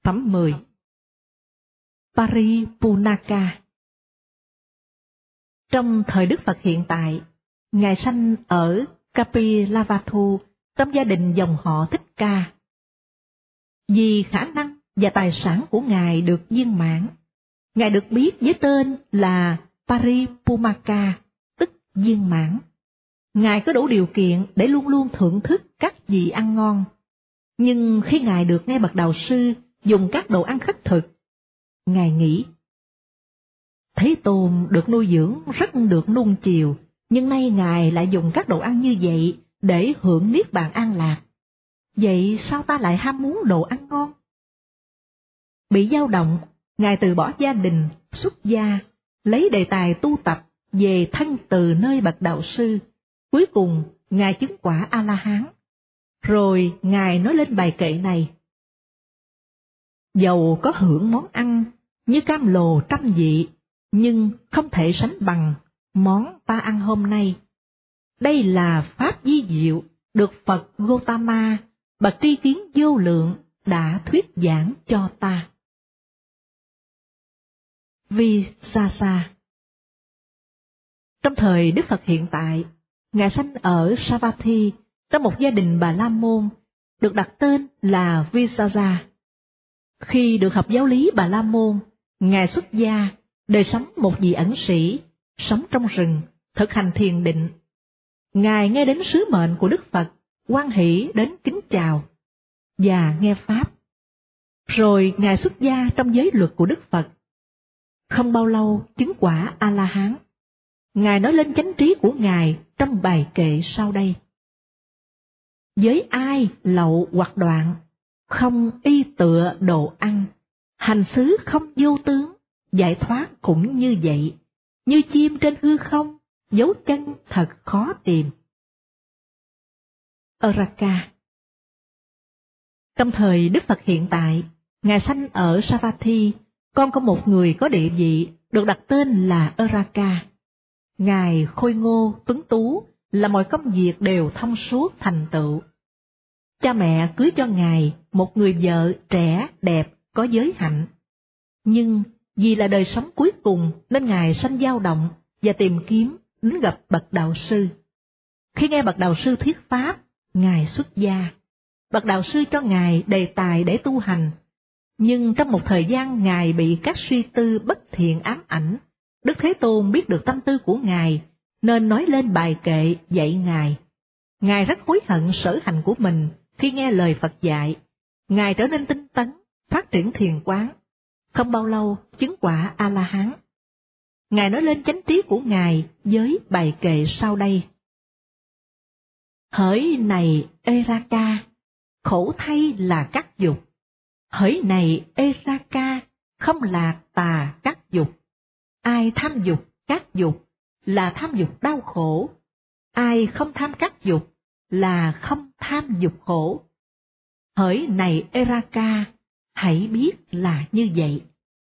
Phẩm 10. Paripunaka. Trong thời Đức Phật hiện tại, Ngài sanh ở Kapilavatthu trong gia đình dòng họ Thích Ca. Vì khả năng và tài sản của Ngài được viên mãn, Ngài được biết với tên là Paripumaka, tức viên mãn. Ngài có đủ điều kiện để luôn luôn thưởng thức các vị ăn ngon. Nhưng khi Ngài được nghe bậc đạo sư dùng các đồ ăn khất thực, Ngài nghĩ: Thế Tôn được nuôi dưỡng rất được nuông chiều, nhưng nay Ngài lại dùng các đồ ăn như vậy để hưởng niết bàn an lạc. Vậy sao ta lại ham muốn đồ ăn ngon? Bị dao động, Ngài từ bỏ gia đình, xuất gia, lấy đề tài tu tập về thân từ nơi bậc đạo sư. Cuối cùng, Ngài chứng quả A-la-hán. Rồi Ngài nói lên bài kệ này: Dầu có hưởng món ăn như cam lồ trăm vị, nhưng không thể sánh bằng món ta ăn hôm nay. Đây là pháp vi diệu được Phật Gotama, bậc tri kiến vô lượng, đã thuyết giảng cho ta. Visasa. Trong thời Đức Phật hiện tại, Ngài sanh ở Savatthi trong một gia đình Bà La Môn, được đặt tên là Visasa. Khi được học giáo lý Bà La Môn, Ngài xuất gia, đời sống một vị ẩn sĩ, sống trong rừng, thực hành thiền định. Ngài nghe đến sứ mệnh của Đức Phật, hoan hỷ đến kính chào và nghe pháp. Rồi Ngài xuất gia trong giới luật của Đức Phật. Không bao lâu chứng quả A-la-hán. Ngài nói lên chánh trí của Ngài trong bài kệ sau đây: Với ai lậu hoặc đoạn, không y tựa đồ ăn, hành xứ không vô tướng, giải thoát cũng như vậy, như chim trên hư không, dấu chân thật khó tìm. Araka. Trong thời Đức Phật hiện tại, Ngài sanh ở Savatthi, con của một người có địa vị, được đặt tên là Araka. Ngài khôi ngô, tuấn tú, là mọi công việc đều thông suốt thành tựu. Cha mẹ cưới cho Ngài một người vợ trẻ, đẹp, có giới hạnh. Nhưng vì là đời sống cuối cùng nên Ngài sanh dao động và tìm kiếm đến gặp bậc đạo sư. Khi nghe bậc đạo sư thuyết pháp, Ngài xuất gia. Bậc đạo sư cho Ngài đề tài để tu hành. Nhưng trong một thời gian Ngài bị các suy tư bất thiện ám ảnh, Đức Thế Tôn biết được tâm tư của Ngài, nên nói lên bài kệ dạy Ngài. Ngài rất hối hận sở hành của mình khi nghe lời Phật dạy. Ngài trở nên tinh tấn, phát triển thiền quán. Không bao lâu chứng quả A-la-hán. Ngài nói lên chánh trí của Ngài với bài kệ sau đây: Hỡi này Eraka, khổ thay là các dục. Hỡi này Eraka, không lạc tà các dục. Ai tham dục các dục là tham dục đau khổ. Ai không tham các dục là không tham dục khổ. Hỡi này Eraka, hãy biết là như vậy.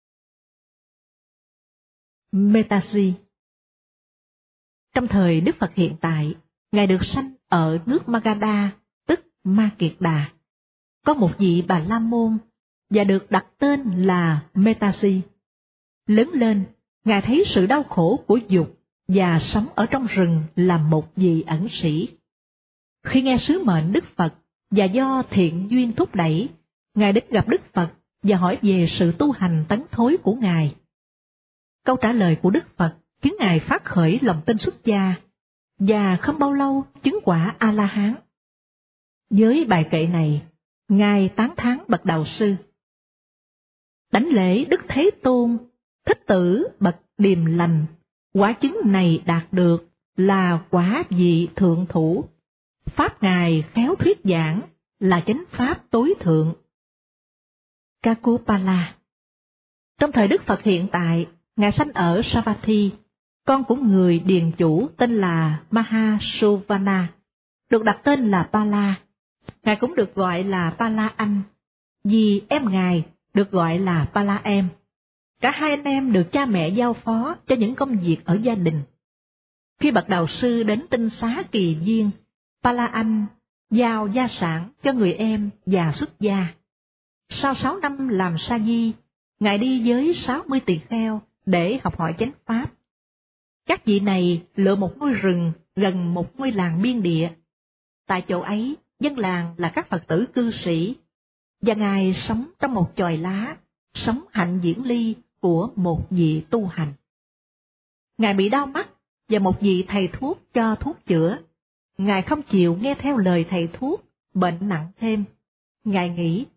Metasi. Trong thời Đức Phật hiện tại, Ngài được sanh ở nước Magadha, tức Ma Kiệt Đà. Có một vị Bà La Môn và được đặt tên là Metasi. Lớn lên, Ngài thấy sự đau khổ của dục và sống ở trong rừng làm một vị ẩn sĩ. Khi nghe sứ mệnh Đức Phật và do thiện duyên thúc đẩy, Ngài đến gặp Đức Phật và hỏi về sự tu hành tấn thối của Ngài. Câu trả lời của Đức Phật khiến Ngài phát khởi lòng tin xuất gia, và không bao lâu chứng quả A-la-hán. Với bài kệ này, Ngài tán thán bậc đạo sư: Đảnh lễ Đức Thế Tôn, Thích Tử bậc điềm lành, quả chứng này đạt được là quả vị thượng thủ. Pháp Ngài khéo thuyết giảng là chánh pháp tối thượng. Kakupala. Trong thời Đức Phật hiện tại, Ngài sanh ở Savatthi, con của người điền chủ tên là Mahasuvana, được đặt tên là Pala. Ngài cũng được gọi là Pala anh, vì em Ngài được gọi là Pala em. Cả hai anh em được cha mẹ giao phó cho những công việc ở gia đình. Khi bậc đạo sư đến tinh xá Kỳ Viên, Pala anh giao gia sản cho người em và xuất gia. Sau 6 năm làm sa di, Ngài đi với 60 tỳ kheo để học hỏi chánh pháp. Các vị này lựa một ngôi rừng gần một ngôi làng biên địa. Tại chỗ ấy, dân làng là các Phật tử cư sĩ, và Ngài sống trong một chòi lá, sống hạnh diễn ly của một vị tu hành. Ngài bị đau mắt và một vị thầy thuốc cho thuốc chữa. Ngài không chịu nghe theo lời thầy thuốc, bệnh nặng thêm. Ngài nghĩ,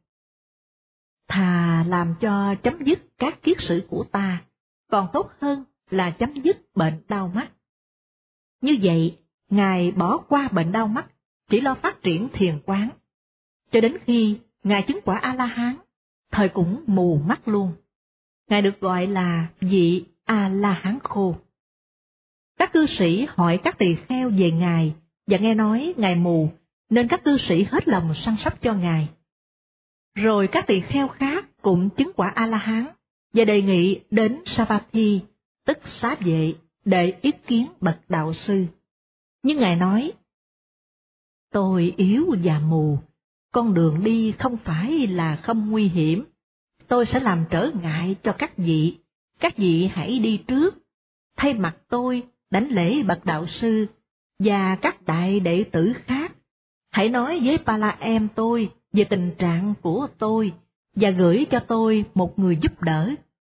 thà làm cho chấm dứt các kiết sử của ta, còn tốt hơn là chấm dứt bệnh đau mắt. Như vậy, Ngài bỏ qua bệnh đau mắt, chỉ lo phát triển thiền quán, cho đến khi Ngài chứng quả A-la-hán, thời cũng mù mắt luôn. Ngài được gọi là vị A-la-hán khô. Các cư sĩ hỏi các tỳ kheo về Ngài, và nghe nói Ngài mù, nên các cư sĩ hết lòng săn sóc cho Ngài. Rồi các tỳ kheo khác cũng chứng quả A-la-hán, và đề nghị đến Savatthi, tức Xá Vệ, để ý kiến bậc đạo sư. Nhưng Ngài nói, tôi yếu và mù, con đường đi không phải là không nguy hiểm. Tôi sẽ làm trở ngại cho các vị hãy đi trước, thay mặt tôi đảnh lễ bậc đạo sư và các đại đệ tử khác. Hãy nói với Pala-em tôi về tình trạng của tôi và gửi cho tôi một người giúp đỡ.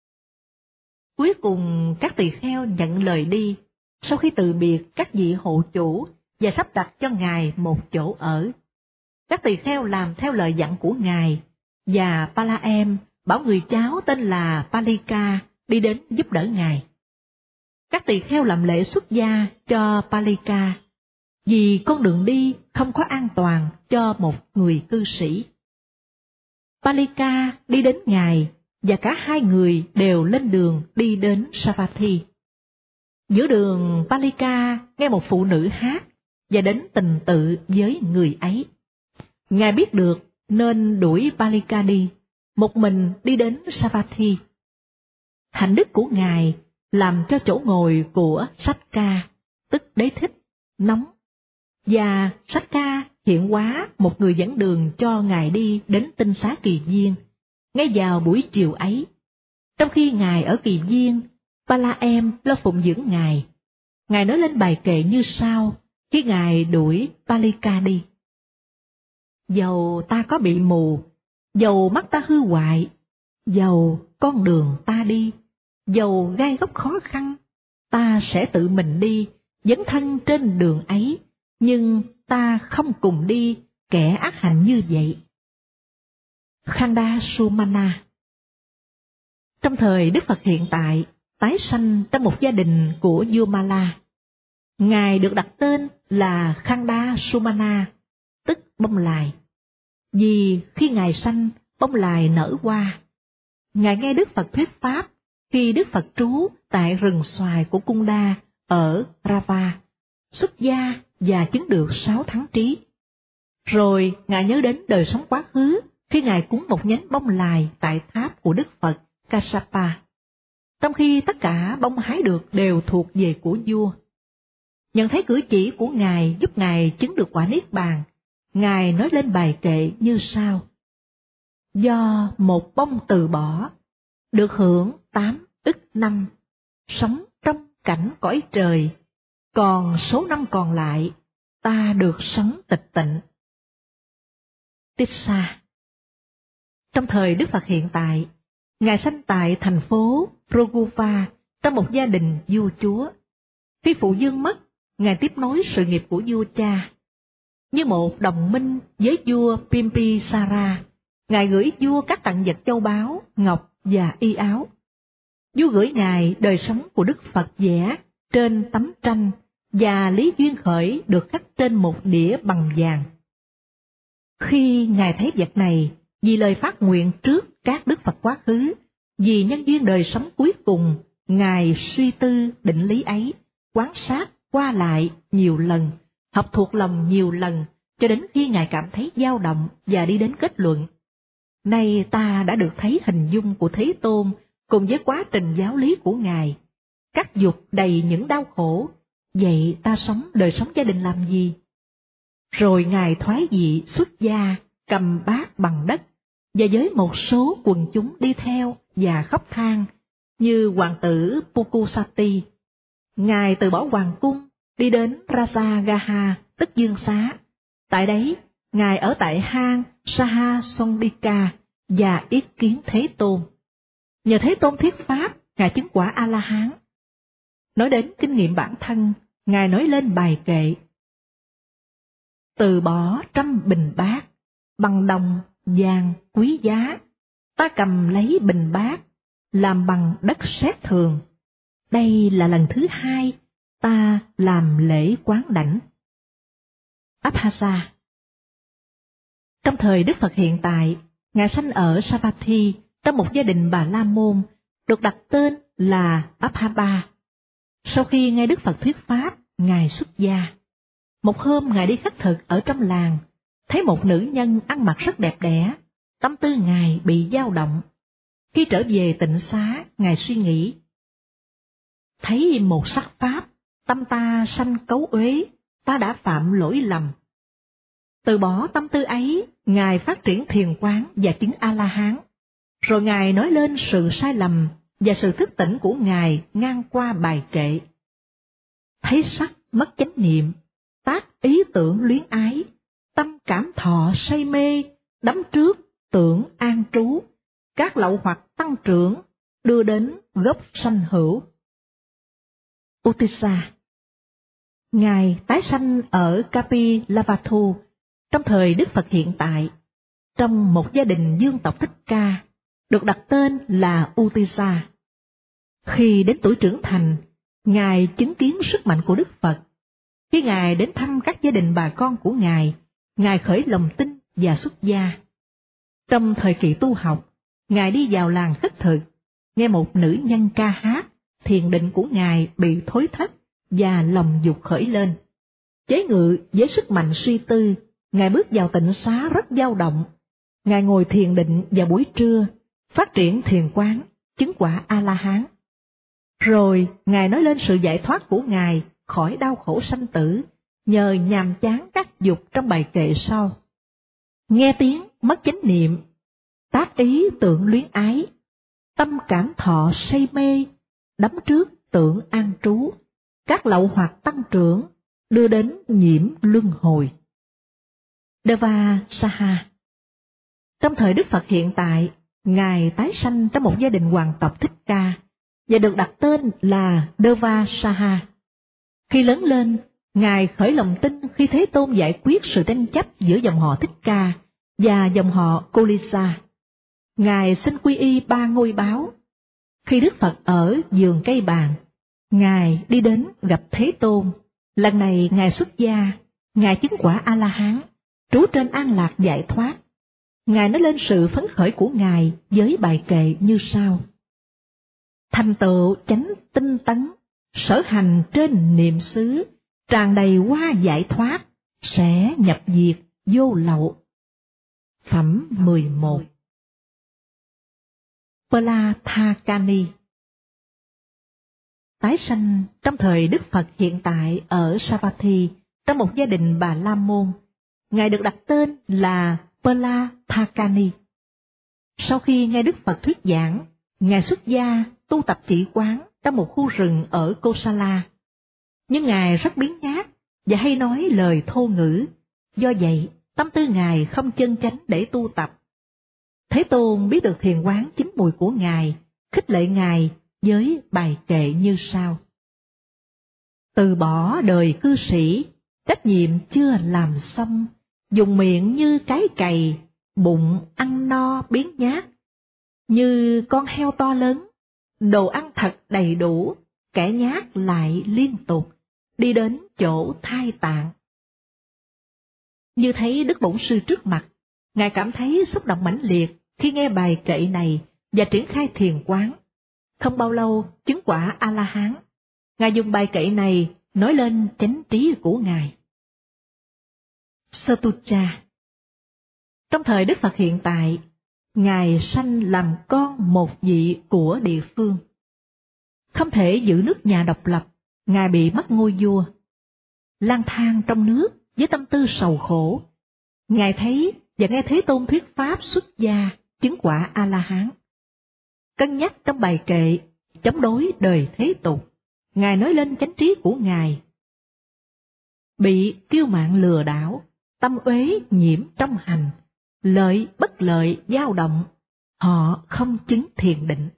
Cuối cùng các tỳ kheo nhận lời đi, sau khi từ biệt các vị hộ chủ và sắp đặt cho Ngài một chỗ ở. Các tỳ kheo làm theo lời dặn của Ngài, và Pala-em bảo người cháu tên là Palika đi đến giúp đỡ Ngài. Các tỳ kheo làm lễ xuất gia cho Palika, vì con đường đi không có an toàn cho một người cư sĩ. Palika đi đến Ngài, và cả hai người đều lên đường đi đến Savatthi. Giữa đường, Palika nghe một phụ nữ hát và đến tình tự với người ấy. Ngài biết được nên đuổi Palika đi, một mình đi đến Savatthi. Hạnh đức của Ngài làm cho chỗ ngồi của Sakka, tức Đế Thích, nóng, và Sakka hiện hóa một người dẫn đường cho Ngài đi đến Tinh Xá Kỳ Viên, ngay vào buổi chiều ấy. Trong khi Ngài ở Kỳ Viên, Pala-em lo phụng dưỡng Ngài. Ngài nói lên bài kệ như sau khi Ngài đuổi Palika đi. Dầu ta có bị mù, dầu mắt ta hư hoại, dầu con đường ta đi, dầu gai góc khó khăn, ta sẽ tự mình đi, dấn thân trên đường ấy, nhưng ta không cùng đi kẻ ác hành như vậy. Khanda Sumana. Trong thời Đức Phật hiện tại, tái sanh trong một gia đình của vua Mala. Ngài được đặt tên là Khanda Sumana, tức bông lài. Vì khi Ngài sanh, bông lài nở hoa. Ngài nghe Đức Phật thuyết pháp khi Đức Phật trú tại rừng xoài của Kunda ở Rava, xuất gia và chứng được 6 tháng trí. Rồi Ngài nhớ đến đời sống quá khứ khi Ngài cúng một nhánh bông lài tại tháp của Đức Phật Kassapa, trong khi tất cả bông hái được đều thuộc về của vua. Nhận thấy cử chỉ của Ngài giúp Ngài chứng được quả Niết Bàn, Ngài nói lên bài kệ như sau. Do một bông từ bỏ, được hưởng 8 ức năm, sống trong cảnh cõi trời, còn số năm còn lại, ta được sống tịch tịnh. Tissa. Trong thời Đức Phật hiện tại, Ngài sanh tại thành phố Roguva trong một gia đình vua chúa. Khi phụ vương mất, Ngài tiếp nối sự nghiệp của vua cha. Như một đồng minh với vua Bimbisara, Ngài gửi vua các tặng vật châu báu, ngọc và y áo. Vua gửi Ngài đời sống của Đức Phật vẽ trên tấm tranh và Lý Duyên Khởi được khắc trên một đĩa bằng vàng. Khi Ngài thấy vật này, vì lời phát nguyện trước các Đức Phật quá khứ, vì nhân duyên đời sống cuối cùng, Ngài suy tư định lý ấy, quan sát qua lại nhiều lần, học thuộc lòng nhiều lần, cho đến khi Ngài cảm thấy dao động và đi đến kết luận. Nay ta đã được thấy hình dung của Thế Tôn cùng với quá trình giáo lý của Ngài. Các dục đầy những đau khổ, vậy ta sống đời sống gia đình làm gì? Rồi Ngài thoái vị xuất gia, cầm bát bằng đất, và với một số quần chúng đi theo và khóc than như hoàng tử Pukusati. Ngài từ bỏ hoàng cung, đi đến Rajagaha, tức Dương Xá. Tại đấy, Ngài ở tại hang Sahasondika và ý kiến Thế Tôn. Nhờ Thế Tôn thuyết pháp, Ngài chứng quả A-la-hán. Nói đến kinh nghiệm bản thân, Ngài nói lên bài kệ: từ bỏ trăm bình bát, bằng đồng, vàng, quý giá, ta cầm lấy bình bát, làm bằng đất sét thường. Đây là lần thứ hai ta làm lễ quán đảnh. Abhasa. Trong thời Đức Phật hiện tại, Ngài sanh ở Savatthi trong một gia đình Bà La Môn, được đặt tên là Abhaba. Sau khi nghe Đức Phật thuyết pháp, Ngài xuất gia. Một hôm Ngài đi khất thực ở trong làng, thấy một nữ nhân ăn mặc rất đẹp đẽ, tâm tư Ngài bị dao động. Khi trở về tịnh xá, Ngài suy nghĩ: thấy một sắc pháp, tâm ta sanh cấu uế, ta đã phạm lỗi lầm. Từ bỏ tâm tư ấy, Ngài phát triển thiền quán và chứng A-la-hán. Rồi Ngài nói lên sự sai lầm và sự thức tỉnh của Ngài ngang qua bài kệ: thấy sắc mất chánh niệm, tác ý tưởng luyến ái, tâm cảm thọ say mê, đắm trước tưởng an trú, các lậu hoặc tăng trưởng, đưa đến gốc sanh hữu. Utisa. Ngài tái sanh ở Kapilavatthu trong thời Đức Phật hiện tại, trong một gia đình dương tộc Thích Ca, được đặt tên là Utisa. Khi đến tuổi trưởng thành, Ngài chứng kiến sức mạnh của Đức Phật. Khi Ngài đến thăm các gia đình bà con của Ngài, Ngài khởi lòng tin và xuất gia. Trong thời kỳ tu học, Ngài đi vào làng khất thực, nghe một nữ nhân ca hát, thiền định của Ngài bị thối thất và lòng dục khởi lên. Chế ngự với sức mạnh suy tư, Ngài bước vào tịnh xá rất dao động. Ngài ngồi thiền định vào buổi trưa, phát triển thiền quán, chứng quả A-la-hán. Rồi Ngài nói lên sự giải thoát của Ngài khỏi đau khổ sanh tử, nhờ nhàm chán các dục trong bài kệ sau: nghe tiếng mất chánh niệm, tác ý tưởng luyến ái, tâm cảm thọ say mê, đắm trước tưởng an trú, các lậu hoặc tăng trưởng, đưa đến nhiễm luân hồi. Deva Saha. Trong thời Đức Phật hiện tại, Ngài tái sanh trong một gia đình hoàng tộc Thích Ca và được đặt tên là Deva Saha. Khi lớn lên, Ngài khởi lòng tin khi Thế Tôn giải quyết sự tranh chấp giữa dòng họ Thích Ca và dòng họ Kolisa. Ngài xin quy y 3 ngôi báo. Khi Đức Phật ở vườn cây bàn, Ngài đi đến gặp Thế Tôn. Lần này Ngài xuất gia, Ngài chứng quả A-la-hán, trú trên an lạc giải thoát. Ngài nói lên sự phấn khởi của Ngài với bài kệ như sau: thành tựu chánh tinh tấn, sở hành trên niệm xứ, tràn đầy hoa giải thoát, sẽ nhập diệt vô lậu. Phẩm 11. Palathakani. Tái sanh trong thời Đức Phật hiện tại ở Savatthi trong một gia đình Bà La Môn. Ngài được đặt tên là Palathakani. Sau khi nghe Đức Phật thuyết giảng, Ngài xuất gia tu tập chỉ quán trong một khu rừng ở Kosala. Nhưng Ngài rất biếng nhác và hay nói lời thô ngữ, do vậy tâm tư Ngài không chân chánh để tu tập. Thế Tôn biết được thiền quán chín mùi của Ngài, khích lệ Ngài với bài kệ như sau: từ bỏ đời cư sĩ, trách nhiệm chưa làm xong, dùng miệng như cái cày, bụng ăn no biếng nhác, như con heo to lớn, đồ ăn thật đầy đủ, kẻ nhác lại liên tục, đi đến chỗ thai tạng. Như thấy Đức Bổn Sư trước mặt, Ngài cảm thấy xúc động mãnh liệt khi nghe bài kệ này và triển khai thiền quán. Không bao lâu chứng quả A-la-hán. Ngài dùng bài kệ này nói lên chánh trí của Ngài. Satucha. Trong thời Đức Phật hiện tại, Ngài sanh làm con một vị của địa phương. Không thể giữ nước nhà độc lập, Ngài bị mất ngôi vua. Lang thang trong nước với tâm tư sầu khổ, Ngài thấy và nghe Thế Tôn thuyết pháp xuất gia, chứng quả A-la-hán. Cân nhắc trong bài kệ chống đối đời thế tục, Ngài nói lên chánh trí của Ngài. Bị kiêu mạn lừa đảo, tâm uế nhiễm trong hành, lợi bất lợi dao động, họ không chứng thiền định.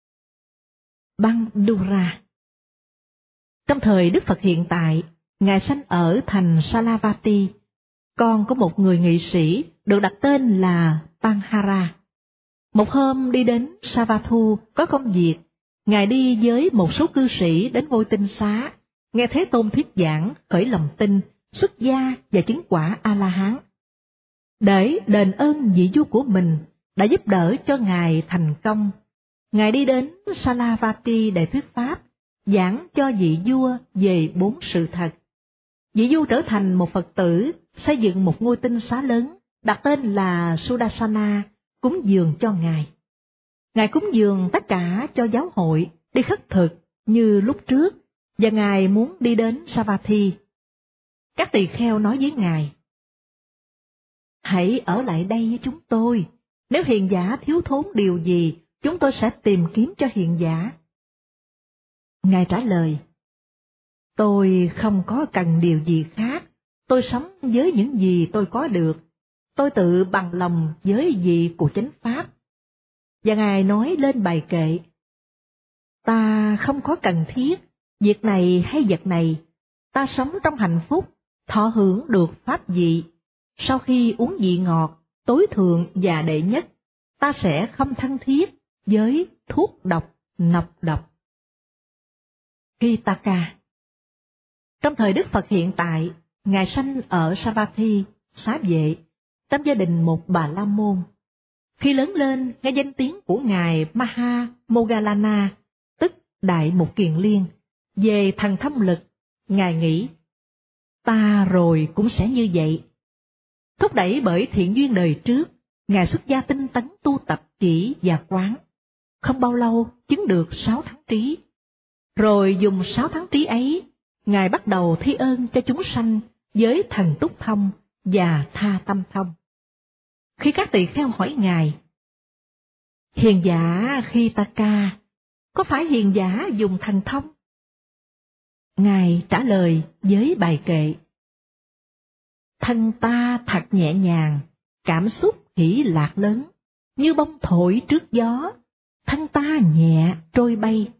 Bandura. Trong thời Đức Phật hiện tại, Ngài sanh ở thành Salavati, con của một người nghị sĩ được đặt tên là Panhara. Một hôm đi đến Savathu có công việc, Ngài đi với một số cư sĩ đến ngôi tinh xá, nghe Thế Tôn thuyết giảng khởi lòng tin, xuất gia và chứng quả A-la-hán. Để đền ơn vị vua của mình đã giúp đỡ cho Ngài thành công, Ngài đi đến Salavati để thuyết pháp, giảng cho vị vua về 4 sự thật. Vị vua trở thành một Phật tử, xây dựng một ngôi tinh xá lớn, đặt tên là Sudarsana, cúng dường cho Ngài. Ngài cúng dường tất cả cho giáo hội, đi khất thực như lúc trước, và Ngài muốn đi đến Savatthi. Các tỳ kheo nói với Ngài: hãy ở lại đây với chúng tôi, nếu hiền giả thiếu thốn điều gì, chúng tôi sẽ tìm kiếm cho hiền giả. Ngài trả lời: tôi không có cần điều gì khác, tôi sống với những gì tôi có được, tôi tự bằng lòng với vị của chánh pháp. Và Ngài nói lên bài kệ: ta không có cần thiết việc này hay vật này, ta sống trong hạnh phúc, thọ hưởng được pháp vị. Sau khi uống vị ngọt, tối thượng và đệ nhất, ta sẽ không thân thiết với thuốc độc, nọc độc. Kitaka. Trong thời Đức Phật hiện tại, Ngài sanh ở Savatthi, xá vệ, trong gia đình một Bà La Môn. Khi lớn lên, nghe danh tiếng của Ngài Maha Moggallana, tức Đại Mục Kiền Liên, về thần thông lực, Ngài nghĩ, ta rồi cũng sẽ như vậy. Thúc đẩy bởi thiện duyên đời trước, Ngài xuất gia tinh tấn tu tập chỉ và quán. Không bao lâu chứng được 6 thắng trí. Rồi dùng 6 thắng trí ấy, Ngài bắt đầu thi ơn cho chúng sanh với thần túc thông và tha tâm thông. Khi các tỳ kheo hỏi Ngài: hiền giả Kitaka, có phải hiền giả dùng thần thông? Ngài trả lời với bài kệ: thân ta thật nhẹ nhàng, cảm xúc hỷ lạc lớn, như bông thổi trước gió, thân ta nhẹ trôi bay.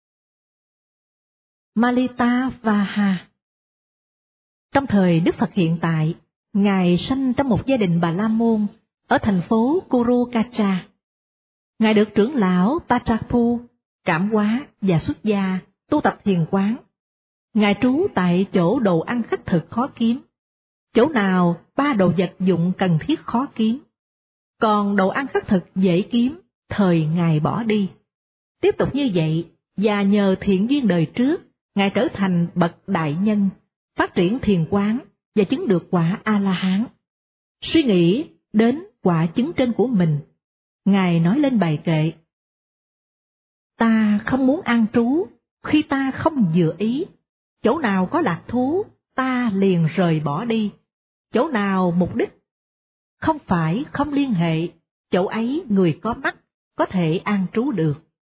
Malita Vaha. Trong thời Đức Phật hiện tại, Ngài sanh trong một gia đình Bà La Môn ở thành phố Kurukacha. Ngài được trưởng lão Pachapu cảm hóa và xuất gia, tu tập thiền quán. Ngài trú tại chỗ đồ ăn khất thực khó kiếm, chỗ nào 3 đồ vật dụng cần thiết khó kiếm, còn đồ ăn khất thực dễ kiếm, thời Ngài bỏ đi. Tiếp tục như vậy, và nhờ thiện duyên đời trước, Ngài trở thành bậc đại nhân, phát triển thiền quán và chứng được quả A-la-hán. Suy nghĩ đến quả chứng trên của mình, Ngài nói lên bài kệ: ta không muốn an trú khi ta không vừa ý, chỗ nào có lạc thú ta liền rời bỏ đi, chỗ nào mục đích không phải không liên hệ, chỗ ấy người có mắt có thể an trú được.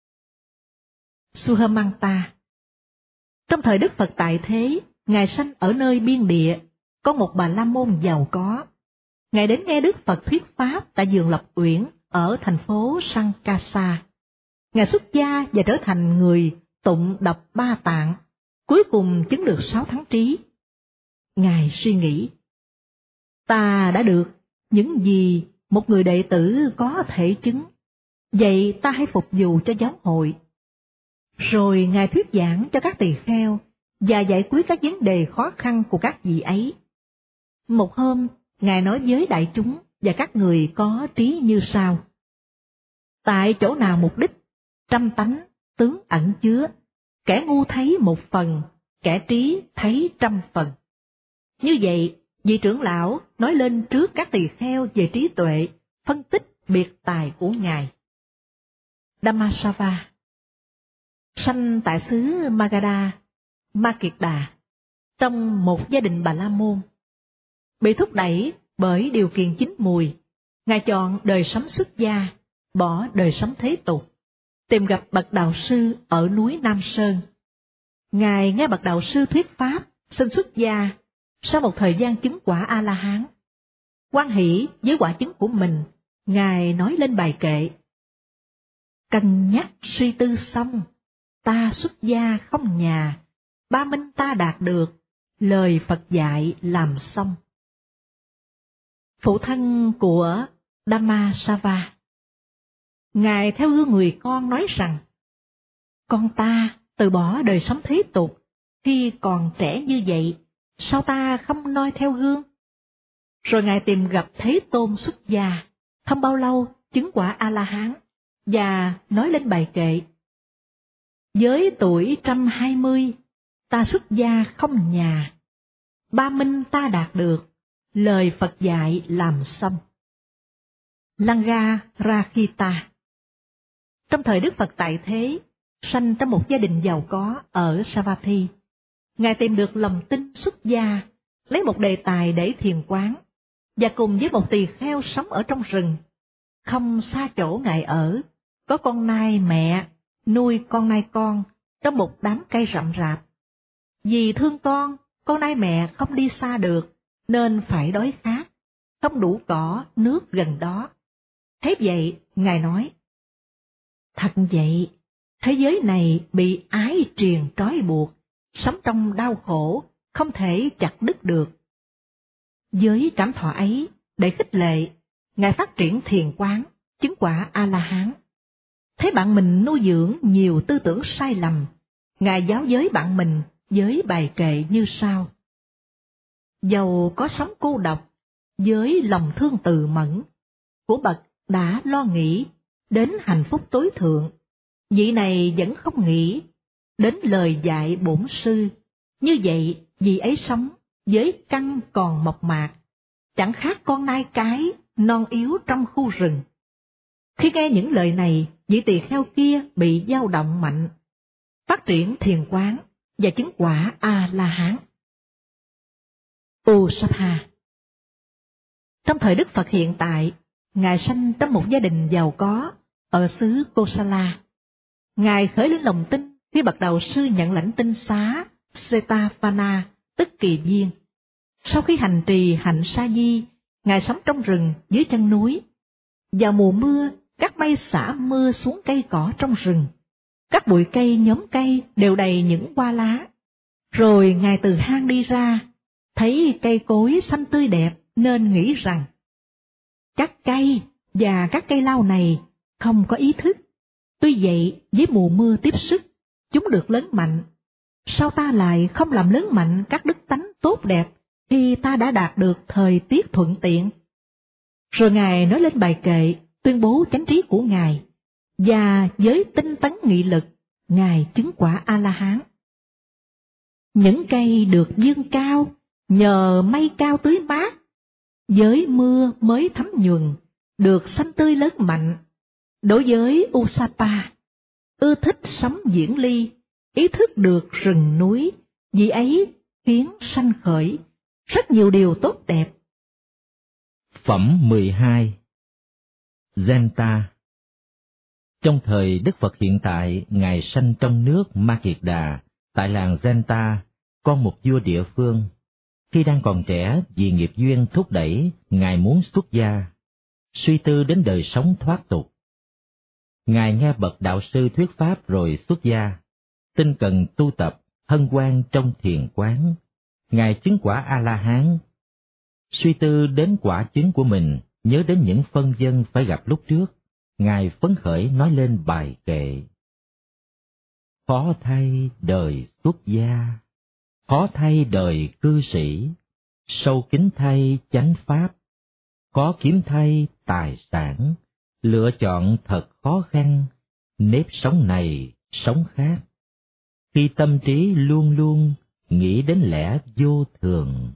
Suhamanta. Trong thời Đức Phật tại thế, Ngài sanh ở nơi biên địa, có một Bà La Môn giàu có. Ngài đến nghe Đức Phật thuyết pháp tại vườn Lập Uyển ở thành phố Sankasa. Ngài xuất gia và trở thành người tụng đọc 3 tạng, cuối cùng chứng được 6 thắng trí. Ngài suy nghĩ, ta đã được những gì một người đệ tử có thể chứng, vậy ta hãy phục vụ cho giáo hội. Rồi Ngài thuyết giảng cho các tỳ kheo và giải quyết các vấn đề khó khăn của các vị ấy. Một hôm, Ngài nói với đại chúng và các người có trí như sau: tại chỗ nào mục đích, trăm tánh, tướng ẩn chứa, kẻ ngu thấy 1 phần, kẻ trí thấy 100 phần. Như vậy, vị trưởng lão nói lên trước các tỳ kheo về trí tuệ, phân tích biệt tài của Ngài. Dhammasava. Sanh tại xứ Magadha, Ma Kiệt Đà, trong một gia đình Bà La Môn. Bị thúc đẩy bởi điều kiện chín mùi, Ngài chọn đời sống xuất gia, bỏ đời sống thế tục, tìm gặp bậc đạo sư ở núi Nam Sơn. Ngài nghe bậc đạo sư thuyết pháp, xin xuất gia. Sau một thời gian chứng quả A-la-hán, hoan hỷ với quả chứng của mình, Ngài nói lên bài kệ: cân nhắc suy tư xong, ta xuất gia không nhà, ba minh ta đạt được, lời Phật dạy làm xong. Phụ thân của Dhammasava, Ngài theo gương người con nói rằng: con ta từ bỏ đời sống thế tục khi còn trẻ như vậy, sao ta không noi theo gương? Rồi Ngài tìm gặp Thế Tôn xuất gia, không bao lâu chứng quả A-la-hán, và nói lên bài kệ: với tuổi 120, ta xuất gia không nhà, ba minh ta đạt được, lời Phật dạy làm xong. Langa Rakita. Trong thời Đức Phật tại thế, sanh trong một gia đình giàu có ở Savatthi, Ngài tìm được lòng tin xuất gia, lấy một đề tài để thiền quán, và cùng với một tỳ kheo sống ở trong rừng. Không xa chỗ Ngài ở, có con nai mẹ nuôi con nai con trong một đám cây rậm rạp. Vì thương con nai mẹ không đi xa được, nên phải đói khát, không đủ cỏ, nước gần đó. Thế vậy, Ngài nói: thật vậy, thế giới này bị ái triền trói buộc, sống trong đau khổ, không thể chặt đứt được. Với cảm thọ ấy, để khích lệ, Ngài phát triển thiền quán, chứng quả A-la-hán. Thấy bạn mình nuôi dưỡng nhiều tư tưởng sai lầm, Ngài giáo giới bạn mình với bài kệ như sau: dầu có sống cô độc, với lòng thương từ mẫn, của bậc đã lo nghĩ đến hạnh phúc tối thượng, vị này vẫn không nghĩ đến lời dạy bổn sư. Như vậy, vị ấy sống với căn còn mộc mạc, chẳng khác con nai cái non yếu trong khu rừng. Khi nghe những lời này, vị tỳ kheo kia bị dao động mạnh, phát triển thiền quán và chứng quả A-la-hán. Usapha. Trong thời Đức Phật hiện tại, Ngài sanh trong một gia đình giàu có ở xứ Kosala. Ngài khởi lên lòng tin khi bậc đạo sư nhận lãnh tinh xá Setapana, tức Kỳ Viên. Sau khi hành trì hạnh sa di, Ngài sống trong rừng dưới chân núi. Vào mùa mưa, các mây xả mưa xuống cây cỏ trong rừng. Các bụi cây nhóm cây đều đầy những hoa lá. Rồi Ngài từ hang đi ra, thấy cây cối xanh tươi đẹp nên nghĩ rằng: các cây và các cây lau này không có ý thức. Tuy vậy, với mùa mưa tiếp sức, chúng được lớn mạnh. Sao ta lại không làm lớn mạnh các đức tánh tốt đẹp khi ta đã đạt được thời tiết thuận tiện? Rồi Ngài nói lên bài kệ, tuyên bố chánh trí của Ngài, và với tinh tấn nghị lực, Ngài chứng quả A-la-hán. Những cây được vươn cao, nhờ mây cao tưới mát, với mưa mới thấm nhuần, được xanh tươi lớn mạnh. Đối với Usapa, ưa thích sống diễn ly, ý thức được rừng núi, vì ấy khiến sanh khởi rất nhiều điều tốt đẹp. Phẩm 12. Genta. Trong thời Đức Phật hiện tại, Ngài sanh trong nước Ma Kiệt Đà, tại làng Genta, con một vua địa phương. Khi đang còn trẻ, vì nghiệp duyên thúc đẩy, Ngài muốn xuất gia, suy tư đến đời sống thoát tục. Ngài nghe bậc đạo sư thuyết pháp rồi xuất gia, tinh cần tu tập, hân hoan trong thiền quán. Ngài chứng quả A-la-hán. Suy tư đến quả chứng của mình, nhớ đến những phân vân phải gặp lúc trước, Ngài phấn khởi nói lên bài kệ: khó thay đời xuất gia, khó thay đời cư sĩ, sâu kín thay chánh pháp, khó kiếm thay tài sản, lựa chọn thật khó khăn, nếp sống này sống khác, khi tâm trí luôn luôn nghĩ đến lẽ vô thường.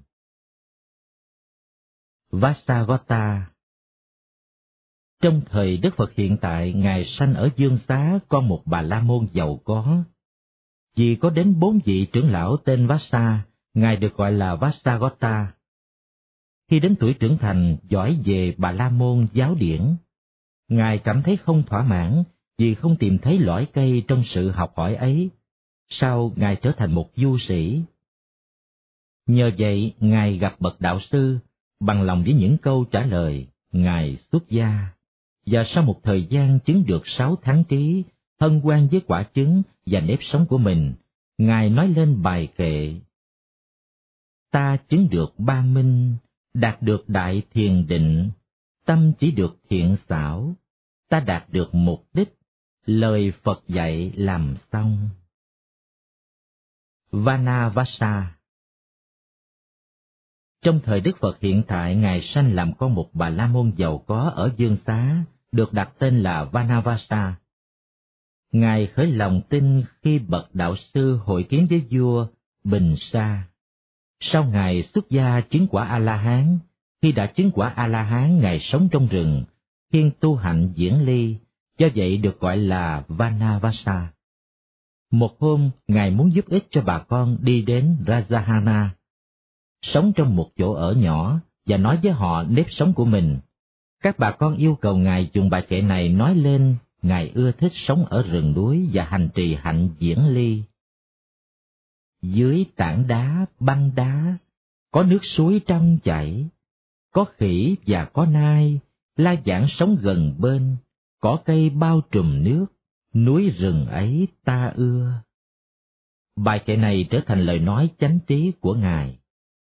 Vasagota. Trong thời Đức Phật hiện tại, Ngài sanh ở Dương Xá, con một Bà La Môn giàu có. Vì có đến 4 vị trưởng lão tên Vasa, Ngài được gọi là Vasagota. khi đến tuổi trưởng thành giỏi về Bà La Môn giáo điển. Ngài cảm thấy không thỏa mãn vì không tìm thấy lõi cây trong sự học hỏi ấy. Sau Ngài trở thành một du sĩ. Nhờ vậy, Ngài gặp bậc đạo sư, bằng lòng với những câu trả lời, Ngài xuất gia. Và sau một thời gian chứng được 6 tháng trí, hân hoan với quả chứng và nếp sống của mình, Ngài nói lên bài kệ: Ta chứng được ba minh, đạt được đại thiền định, tâm chỉ được thiện xảo, ta đạt được mục đích, lời Phật dạy làm xong. Vanavasa. Trong thời Đức Phật hiện tại, Ngài sanh làm con một Bà La Môn giàu có ở Dương Xá, được đặt tên là Vanavasa. Ngài khởi lòng tin khi bậc đạo sư hội kiến với vua Bình Sa. Sau Ngài xuất gia chứng quả A-la-hán, khi đã chứng quả A-la-hán, Ngài sống trong rừng, khiêng tu hạnh diễn ly, do vậy được gọi là Vanavasa. Một hôm, Ngài muốn giúp ích cho bà con đi đến Rajahana, sống trong một chỗ ở nhỏ và nói với họ nếp sống của mình. Các bà con yêu cầu Ngài dùng bài kệ này nói lên Ngài ưa thích sống ở rừng núi và hành trì hạnh diễn ly. Dưới tảng đá, băng đá, có nước suối trong chảy, có khỉ và có nai, la giảng sống gần bên, cỏ cây bao trùm nước, núi rừng ấy ta ưa. Bài kệ này trở thành lời nói chánh trí của Ngài.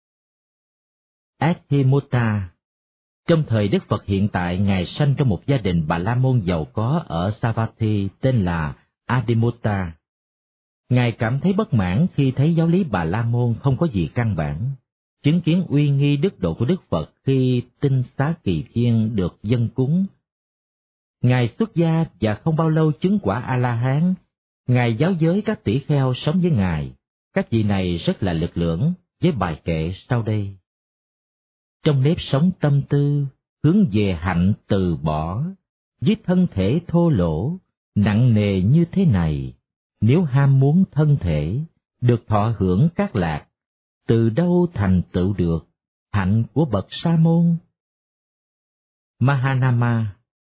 Adhimutta. Trong thời Đức Phật hiện tại, Ngài sanh trong một gia đình Bà La Môn giàu có ở Savatthi tên là Adhimutta. Ngài cảm thấy bất mãn khi thấy giáo lý Bà La Môn không có gì căn bản, chứng kiến uy nghi đức độ của Đức Phật khi Tinh Xá Kỳ Thiên được dâng cúng. Ngài xuất gia và không bao lâu chứng quả A-la-hán. Ngài giáo giới các tỷ kheo sống với Ngài. Các vị này rất là lực lưỡng với bài kệ sau đây. Trong nếp sống tâm tư, hướng về hạnh từ bỏ, với thân thể thô lỗ, nặng nề như thế này, nếu ham muốn thân thể, được thọ hưởng các lạc, từ đâu thành tựu được hạnh của bậc sa môn? Mahanama.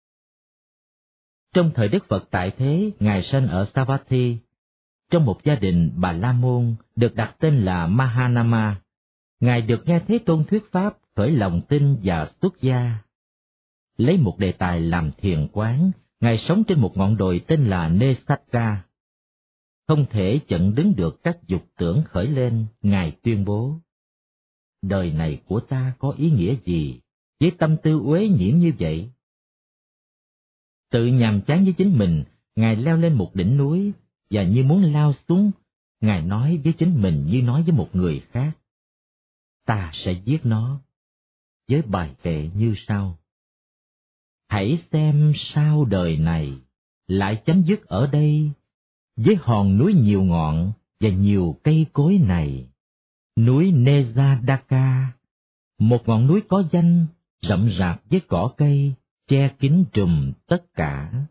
Trong thời Đức Phật tại thế, Ngài sanh ở Savatthi, trong một gia đình Bà La Môn được đặt tên là Mahanama. Ngài được nghe Thế Tôn thuyết pháp, khởi lòng tin và xuất gia. Lấy một đề tài làm thiền quán, Ngài sống trên một ngọn đồi tên là Nesaka. Không thể chặn đứng được các dục tưởng khởi lên, Ngài tuyên bố: đời này của ta có ý nghĩa gì với tâm tư uế nhiễm như vậy? Tự nhàm chán với chính mình, Ngài leo lên một đỉnh núi và như muốn lao xuống, Ngài nói với chính mình như nói với một người khác: ta sẽ giết nó, với bài kệ như sau: hãy xem sao đời này lại chấm dứt ở đây, với hòn núi nhiều ngọn và nhiều cây cối này. Núi Nejadaka, một ngọn núi có danh, rậm rạp với cỏ cây, che kín trùm tất cả.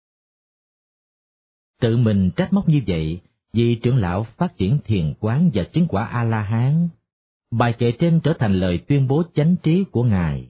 Tự mình trách móc như vậy, vì trưởng lão phát triển thiền quán và chứng quả A-la-hán. Bài kệ trên trở thành lời tuyên bố chánh trí của Ngài.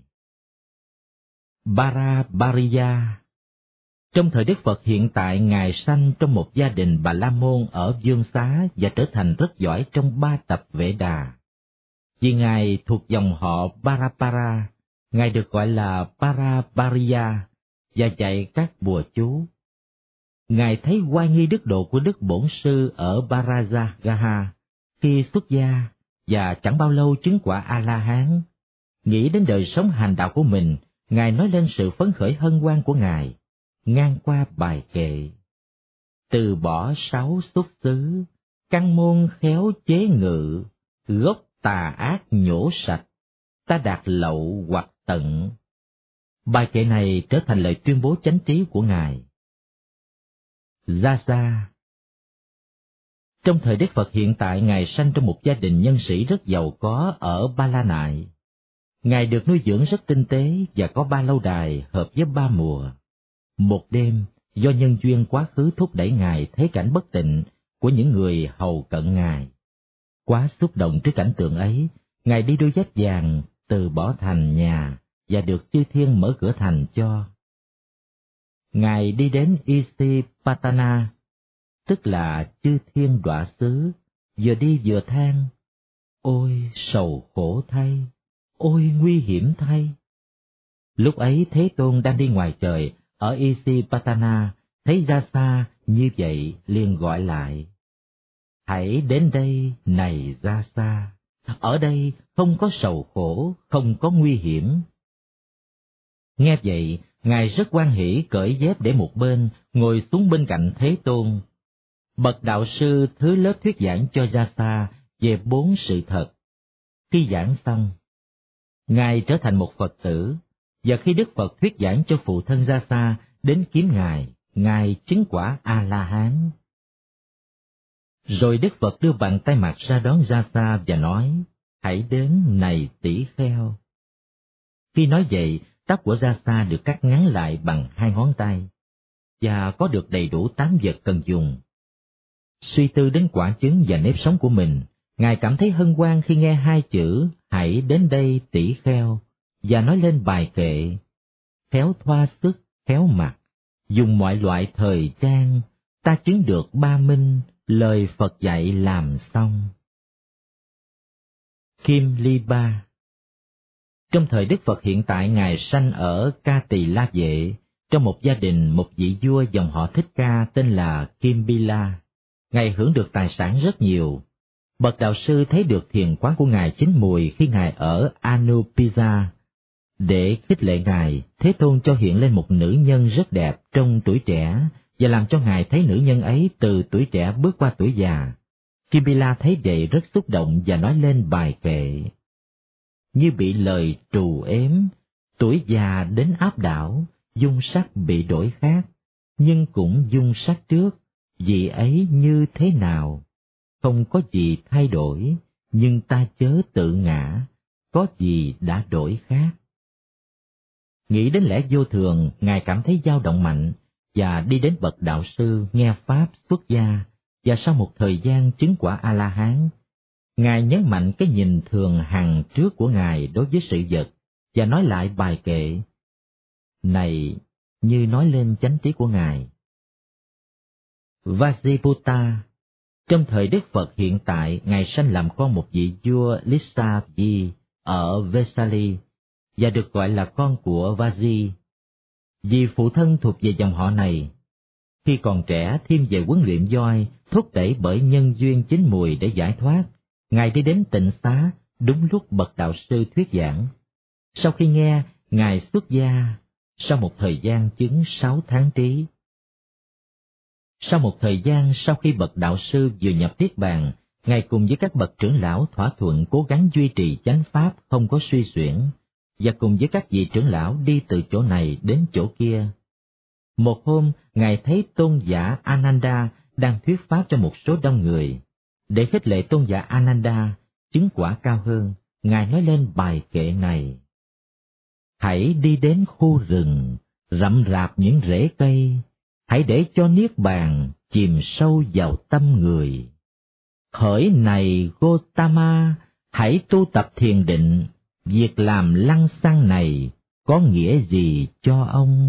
Barabariya. Trong thời Đức Phật hiện tại, Ngài sanh trong một gia đình Bà La Môn ở Dương Xá và trở thành rất giỏi trong 3 tập Vệ Đà. Vì Ngài thuộc dòng họ Barapara, Ngài được gọi là Barabariya và dạy các bùa chú. Ngài thấy oai nghi đức độ của Đức Bổn Sư ở Barajagaha khi xuất gia và chẳng bao lâu chứng quả A-la-hán. Nghĩ đến đời sống hành đạo của mình, Ngài nói lên sự phấn khởi hân hoan của Ngài, ngang qua bài kệ: từ bỏ 6 xuất xứ, căn môn khéo chế ngự, gốc tà ác nhổ sạch, ta đạt lậu hoặc tận. Bài kệ này trở thành lời tuyên bố chánh trí của Ngài. Jasa. Trong thời Đức Phật hiện tại, Ngài sanh trong một gia đình nhân sĩ rất giàu có ở Ba La Nại. Ngài được nuôi dưỡng rất tinh tế và có 3 lâu đài hợp với 3 mùa. Một đêm, do nhân duyên quá khứ thúc đẩy Ngài thấy cảnh bất tịnh của những người hầu cận Ngài. Quá xúc động trước cảnh tượng ấy, Ngài đi đôi dép vàng, từ bỏ thành nhà và được chư thiên mở cửa thành cho. Ngài đi đến Isipatana, tức là chư thiên đọa xứ, vừa đi vừa than: ôi sầu khổ thay, ôi nguy hiểm thay. Lúc ấy Thế Tôn đang đi ngoài trời ở Isipatana, thấy ra xa như vậy liền gọi lại: hãy đến đây này ra xa, ở đây không có sầu khổ, không có nguy hiểm. Nghe vậy, Ngài rất hoan hỉ cởi dép để một bên, ngồi xuống bên cạnh Thế Tôn. Bậc đạo sư thứ lớp thuyết giảng cho Jasa về 4 sự thật. Khi giảng xong, Ngài trở thành một Phật tử, và khi Đức Phật thuyết giảng cho phụ thân Jasa đến kiếm Ngài chứng quả A-la-hán. Rồi Đức Phật đưa bàn tay mặt ra đón Jasa và nói: hãy đến này tỷ kheo. Khi nói vậy, tóc của Jasa được cắt ngắn lại bằng 2 ngón tay, và có được đầy đủ 8 vật cần dùng. Suy tư đến quả chứng và nếp sống của mình, Ngài cảm thấy hân hoan khi nghe 2 chữ hãy đến đây tỷ kheo, và nói lên bài kệ: khéo thoa sức, khéo mặc, dùng mọi loại thời trang, ta chứng được 3 minh, lời Phật dạy làm xong. Kim Ly Ba. Trong thời Đức Phật hiện tại, Ngài sanh ở Ca Tỳ La Vệ, trong một gia đình một vị vua dòng họ Thích Ca tên là Kim Bi La. Ngài hưởng được tài sản rất nhiều. Bậc đạo sư thấy được thiền quán của Ngài chín mùi khi Ngài ở Anupiza. Để khích lệ Ngài, Thế Tôn cho hiện lên một nữ nhân rất đẹp trong tuổi trẻ, và làm cho Ngài thấy nữ nhân ấy từ tuổi trẻ bước qua tuổi già. Kim Bi La thấy vậy rất xúc động và nói lên bài kệ: như bị lời trù ếm, tuổi già đến áp đảo, dung sắc bị đổi khác, nhưng cũng dung sắc trước, vì ấy như thế nào? Không có gì thay đổi, nhưng ta chớ tự ngã, có gì đã đổi khác. Nghĩ đến lẽ vô thường, Ngài cảm thấy dao động mạnh, và đi đến bậc đạo sư nghe Pháp xuất gia, và sau một thời gian chứng quả A-la-hán, Ngài nhấn mạnh cái nhìn thường hằng trước của Ngài đối với sự vật, và nói lại bài kệ này như nói lên chánh trí của Ngài. Vasiputta. Trong thời Đức Phật hiện tại, Ngài sanh làm con một vị vua Lisavi ở Vesali, và được gọi là con của Vaji. Vì phụ thân thuộc về dòng họ này, khi còn trẻ thêm về huấn luyện voi, thúc đẩy bởi nhân duyên chín mùi để giải thoát, Ngài đi đến Tịnh Xá đúng lúc bậc đạo sư thuyết giảng. Sau khi nghe, Ngài xuất gia, sau một thời gian chứng 6 tháng trí. Sau một thời gian sau khi bậc đạo sư vừa nhập Niết Bàn, Ngài cùng với các bậc trưởng lão thỏa thuận cố gắng duy trì chánh pháp không có suy xuyển, và cùng với các vị trưởng lão đi từ chỗ này đến chỗ kia. Một hôm, Ngài thấy tôn giả Ananda đang thuyết pháp cho một số đông người. Để khích lệ tôn giả Ananda chứng quả cao hơn, Ngài nói lên bài kệ này: hãy đi đến khu rừng, rậm rạp những rễ cây, hãy để cho Niết Bàn chìm sâu vào tâm người. Hỡi này Gotama, hãy tu tập thiền định, việc làm lăng xăng này có nghĩa gì cho ông?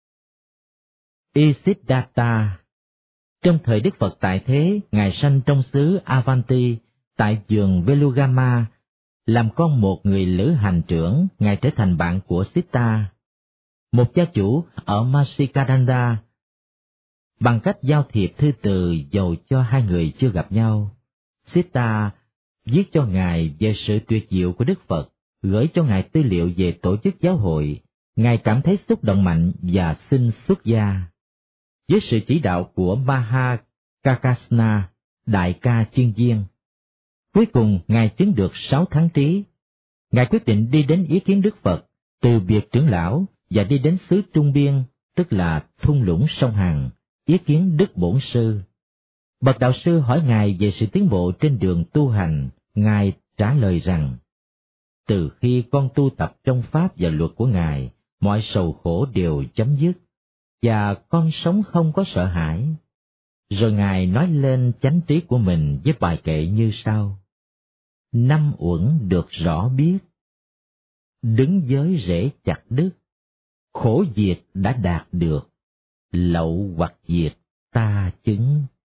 Isiddhata. Trong thời Đức Phật tại thế, Ngài sanh trong xứ Avanti, tại vườn Velugama, làm con một người lữ hành trưởng. Ngài trở thành bạn của Sita, một gia chủ ở Masikadanda, bằng cách giao thiệp thư từ dầu cho 2 người chưa gặp nhau. Sita viết cho Ngài về sự tuyệt diệu của Đức Phật, gửi cho Ngài tư liệu về tổ chức giáo hội. Ngài cảm thấy xúc động mạnh và xin xuất gia. Với sự chỉ đạo của Mahakakasna, đại ca chuyên viên, cuối cùng Ngài chứng được 6 tháng trí. Ngài quyết định đi đến ý kiến Đức Phật, từ biệt trưởng lão và đi đến xứ Trung Biên, tức là thung lũng sông Hằng, ý kiến Đức Bổn Sư. Bậc đạo sư hỏi Ngài về sự tiến bộ trên đường tu hành. Ngài trả lời rằng: từ khi con tu tập trong pháp và luật của Ngài, mọi sầu khổ đều chấm dứt, và con sống không có sợ hãi. Rồi Ngài nói lên chánh trí của mình với bài kệ như sau: 5 uẩn được rõ biết, đứng giới rễ chặt đứt, khổ diệt đã đạt được, lậu hoặc diệt ta chứng.